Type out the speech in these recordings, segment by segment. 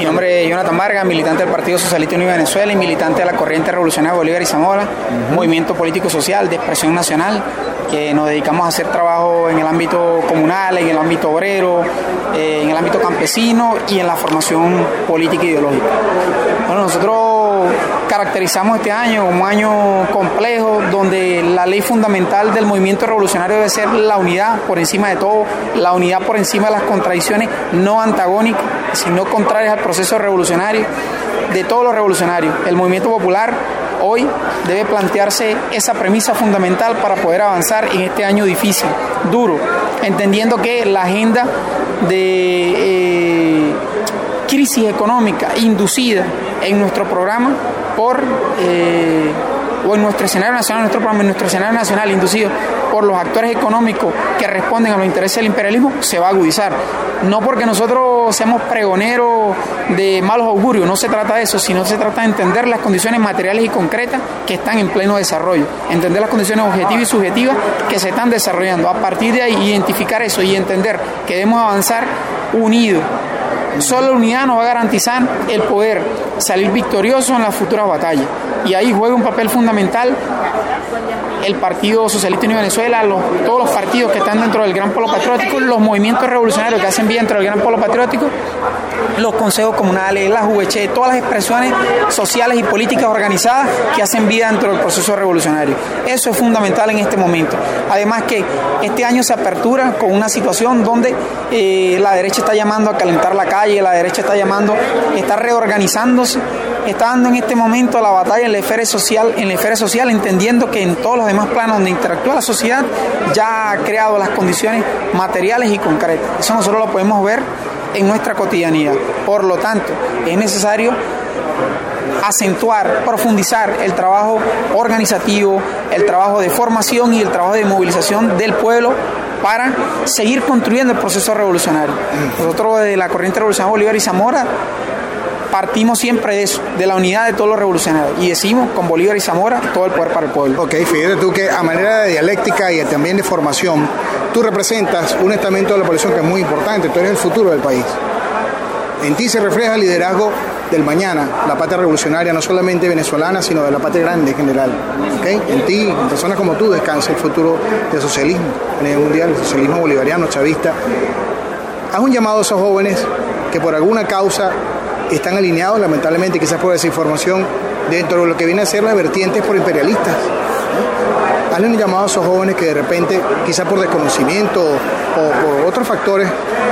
Mi nombre es Jonathan Vargas, militante del Partido Socialista Unido de Venezuela y militante de la Corriente Revolucionaria Bolívar y Zamora, movimiento político-social de expresión nacional, que nos dedicamos a hacer trabajo en el ámbito comunal, en el ámbito obrero, en el ámbito campesino y en la formación política e ideológica. Bueno, nosotros caracterizamos este año como un año complejo, donde la ley fundamental del movimiento revolucionario debe ser la unidad por encima de todo, la unidad por encima de las contradicciones no antagónicas, sino contrarias al proceso revolucionario de todos los revolucionarios. El movimiento popular hoy debe plantearse esa premisa fundamental para poder avanzar en este año difícil, duro, entendiendo que la agenda de crisis económica inducida en nuestro programa o en nuestro escenario nacional, inducido por los actores económicos que responden a los intereses del imperialismo, se va a agudizar. No porque nosotros seamos pregoneros de malos augurios, no se trata de eso, sino se trata de entender las condiciones materiales y concretas que están en pleno desarrollo, entender las condiciones objetivas y subjetivas que se están desarrollando. A partir de ahí, identificar eso y entender que debemos avanzar unidos. Solo la unidad nos va a garantizar el poder salir victorioso en las futuras batallas. Y ahí juega un papel fundamental el Partido Socialista Unido de Venezuela, todos los partidos que están dentro del Gran Polo Patriótico, los movimientos revolucionarios que hacen vida dentro del Gran Polo Patriótico, los consejos comunales, la UVC, todas las expresiones sociales y políticas organizadas que hacen vida dentro del proceso revolucionario. Eso es fundamental en este momento. Además que este año se apertura con una situación donde la derecha está llamando a calentar la calle, la derecha está reorganizándose, está dando en este momento la batalla en la esfera social, entendiendo que en todos los demás planos donde interactúa la sociedad ya ha creado las condiciones materiales y concretas. Eso nosotros lo podemos ver en nuestra cotidianidad. Por lo tanto, es necesario acentuar, profundizar el trabajo organizativo, el trabajo de formación y el trabajo de movilización del pueblo para seguir construyendo el proceso revolucionario. Nosotros desde la Corriente Revolucionaria Bolívar y Zamora partimos siempre de eso, de la unidad de todos los revolucionarios, y decimos con Bolívar y Zamora todo el poder para el pueblo. Ok, fíjate tú que a manera de dialéctica y también de formación, tú representas un estamento de la población que es muy importante, tú eres el futuro del país. En ti se refleja el liderazgo del mañana, la patria revolucionaria, no solamente venezolana, sino de la patria grande en general. ¿Okay? En ti, en personas como tú, descansa el futuro del socialismo a nivel mundial, el socialismo bolivariano, chavista. Haz un llamado a esos jóvenes que por alguna causa están alineados, lamentablemente, quizás por desinformación, dentro de lo que viene a ser las vertientes por imperialistas. Hazle un llamado a esos jóvenes que de repente, quizás por desconocimiento o por otros factores,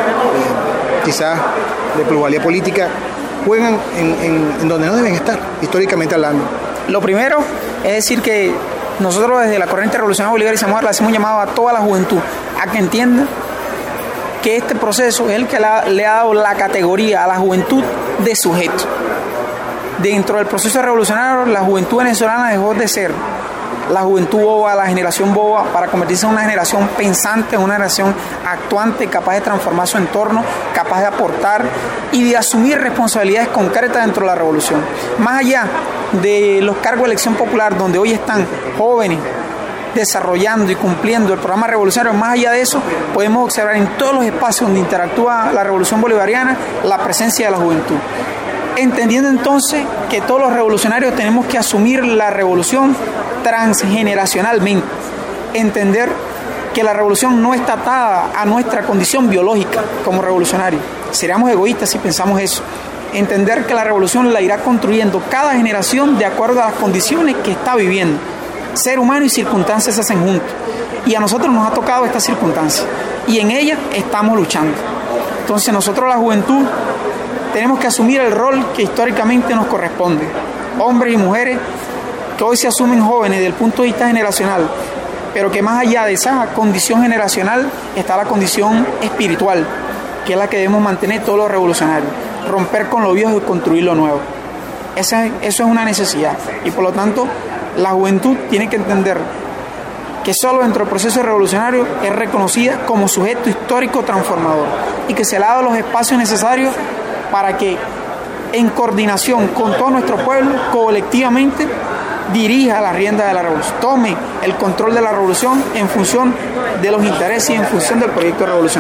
quizás de pluralidad política, juegan en donde no deben estar, históricamente hablando. Lo primero es decir que nosotros desde la Corriente Revolucionaria Bolívar y Zamora le hacemos un llamado a toda la juventud a que entienda que este proceso es el que le ha dado la categoría a la juventud de sujeto. Dentro del proceso revolucionario, la juventud venezolana dejó de ser la juventud boba, la generación boba, para convertirse en una generación pensante, en una generación actuante, capaz de transformar su entorno, capaz de aportar y de asumir responsabilidades concretas dentro de la revolución. Más allá de los cargos de elección popular, donde hoy están jóvenes desarrollando y cumpliendo el programa revolucionario, más allá de eso, podemos observar en todos los espacios donde interactúa la revolución bolivariana la presencia de la juventud. Entendiendo entonces que todos los revolucionarios tenemos que asumir la revolución transgeneracionalmente, entender que la revolución no está atada a nuestra condición biológica como revolucionarios. Seríamos egoístas si pensamos eso. Entender que la revolución la irá construyendo cada generación de acuerdo a las condiciones que está viviendo. Ser humano y circunstancias se hacen juntos. Y a nosotros nos ha tocado esta circunstancia. Y en ella estamos luchando. Entonces nosotros, la juventud, tenemos que asumir el rol que históricamente nos corresponde. Hombres y mujeres que hoy se asumen jóvenes desde el punto de vista generacional, pero que más allá de esa condición generacional está la condición espiritual, que es la que debemos mantener todos los revolucionarios. Romper con lo viejo y construir lo nuevo. Eso es una necesidad. Y por lo tanto, la juventud tiene que entender que solo dentro del proceso revolucionario es reconocida como sujeto histórico transformador y que se le ha dado los espacios necesarios para que, en coordinación con todo nuestro pueblo, colectivamente dirija la rienda de la revolución, tome el control de la revolución en función de los intereses y en función del proyecto revolucionario.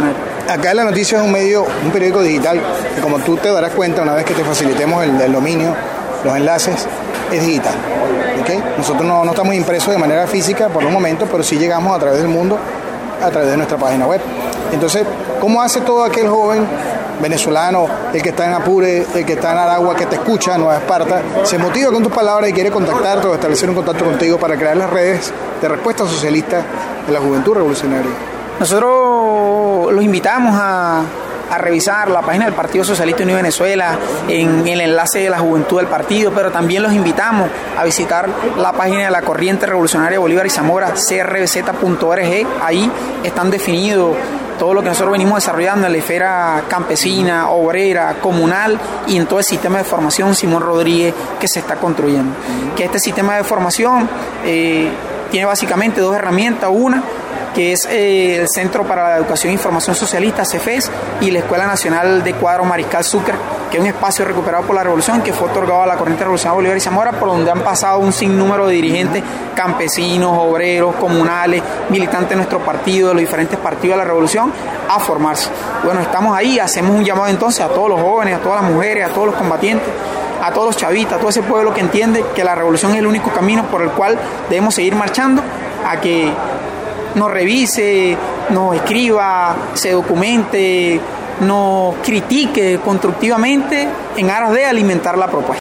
Acá La Noticia es un periódico digital que, como tú te darás cuenta una vez que te facilitemos el dominio, los enlaces, es digital. ¿Okay? Nosotros no estamos impresos de manera física por un momento, pero sí llegamos a través del mundo, a través de nuestra página web. Entonces, ¿cómo hace todo aquel joven venezolano, el que está en Apure, el que está en Aragua, que te escucha en Nueva Esparta, se motiva con tus palabras y quiere contactarte o establecer un contacto contigo para crear las redes de respuesta socialista de la juventud revolucionaria? Nosotros los invitamos a revisar la página del Partido Socialista Unido de Venezuela, en el enlace de la juventud del partido, pero también los invitamos a visitar la página de la Corriente Revolucionaria Bolívar y Zamora, crbz.org. Ahí están definidos todo lo que nosotros venimos desarrollando en la esfera campesina, obrera, comunal y en todo el sistema de formación Simón Rodríguez que se está construyendo. Que este sistema de formación tiene básicamente dos herramientas. Una, que es el Centro para la Educación e Información Socialista, CEFES, y la Escuela Nacional de Cuadro Mariscal Sucre, que es un espacio recuperado por la Revolución, que fue otorgado a la Corriente Revolucionaria Bolívar y Zamora, por donde han pasado un sinnúmero de dirigentes campesinos, obreros, comunales, militantes de nuestro partido, de los diferentes partidos de la Revolución, a formarse. Bueno, estamos ahí, hacemos un llamado entonces a todos los jóvenes, a todas las mujeres, a todos los combatientes, a todos los chavistas, a todo ese pueblo que entiende que la revolución es el único camino por el cual debemos seguir marchando, a que nos revise, nos escriba, se documente, nos critique constructivamente en aras de alimentar la propuesta.